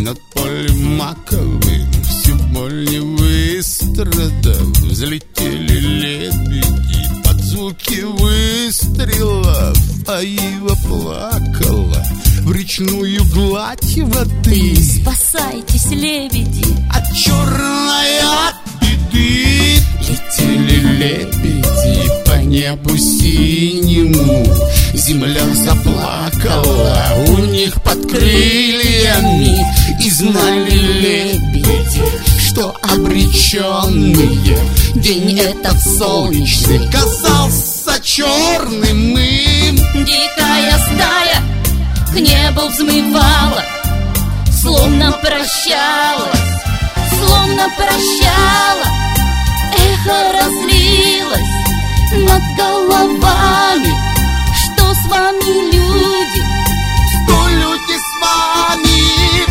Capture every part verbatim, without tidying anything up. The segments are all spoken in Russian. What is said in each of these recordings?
над полем маковым, все боль выстрадав, взлетели лебеди под звуки выстрелов, а ива плакала в речную гладь воды. Спасайтесь, лебеди, от черной от беды. Летели лебеди по небу синему, земля заплакала у них под крыльями. И знали лебеди, что обреченные день этот солнечный казался черным им. Дикая стая к небу взмывала, словно прощалась, словно прощала. Эхо разлилось над головами. Что с вами, люди? Что люди с вами?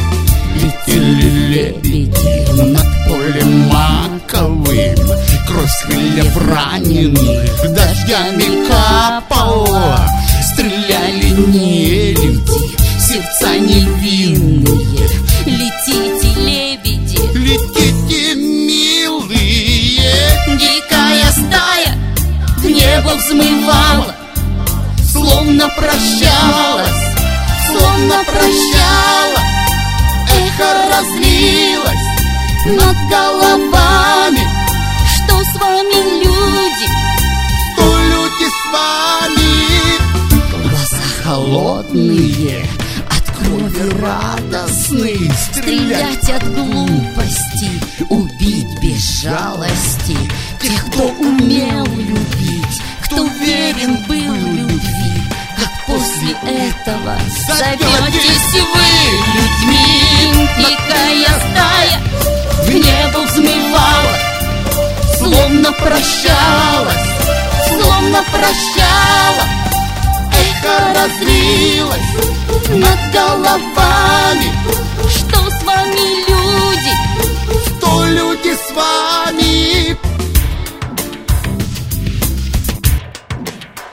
Летели лебеди над полем маковым, кровь с крыльев раненых дождями капала. Стреляли не люди, сердца невинные. Летите, лебеди, летите, милые. Дикая стая к небу взмывала, словно прощалась, словно прощала. Эхо разлилось над головами. Что с вами, люди? Что люди с вами? Глаза холодные, от крови радостные, стрелять от глупости, убить без жалости тех, кто умел любить, кто верен был любви. Как после этого зоветесь вы людьми? Дикая стая в небо взмывала, словно прощалась, словно прощала. Эхо разлилось над головами. Что с вами, люди? Что люди с вами?